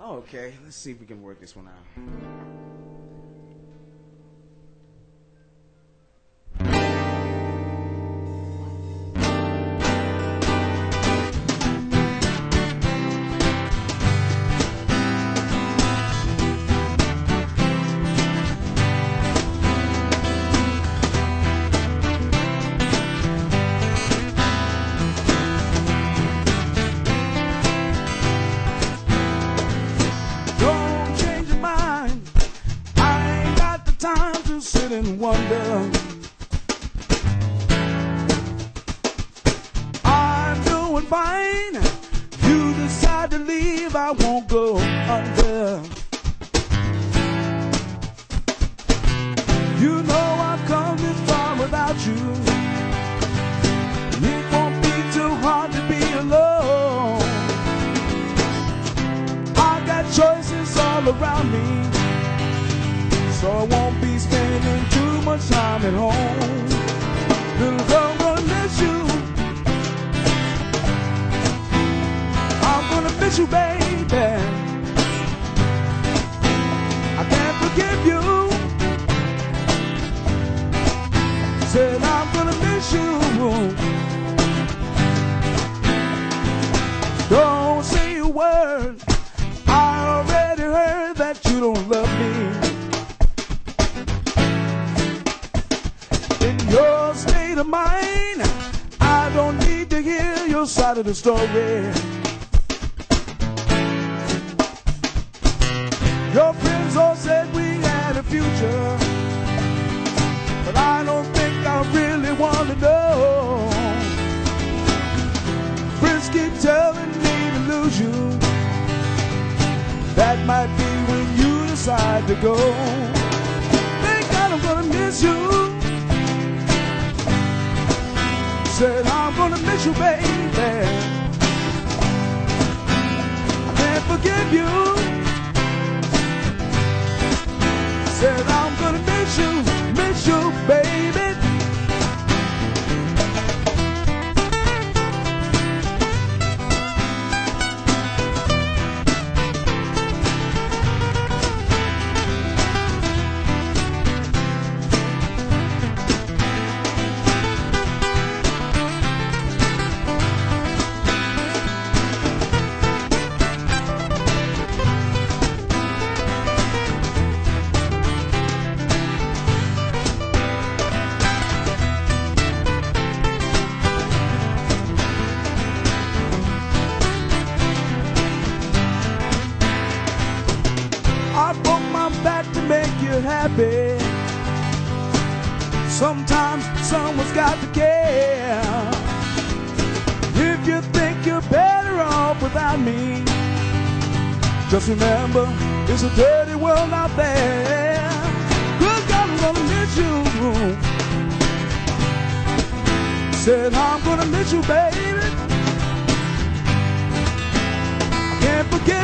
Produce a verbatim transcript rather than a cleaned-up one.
Okay, let's see if we can work this one out. And wonder I'm doing fine. You decide to leave, I won't go under. You know I've come this far without you. It won't be too hard to be alone. I got choices all around me, so I won't be spending too much time at home. Little girl, I'm gonna miss you. I'm gonna miss you, baby. I can't forgive you. Said I'm gonna miss you. Don't say a word. I already heard that you don't love me. Your state of mind, I don't need to hear your side of the story. Your friends all said we had a future, but I don't think I really want to know. Friends keep telling me to lose you. That might be when you decide to go. Thank God I'm gonna miss you. Said I'm gonna miss you, baby. I can't forgive you. Said I'm gonna miss you, miss you, baby. Happy. Sometimes someone's got to care. If you think you're better off without me, just remember it's a dirty world out there. Good God, I'm gonna miss you. Said I'm gonna miss you, baby. I can't forget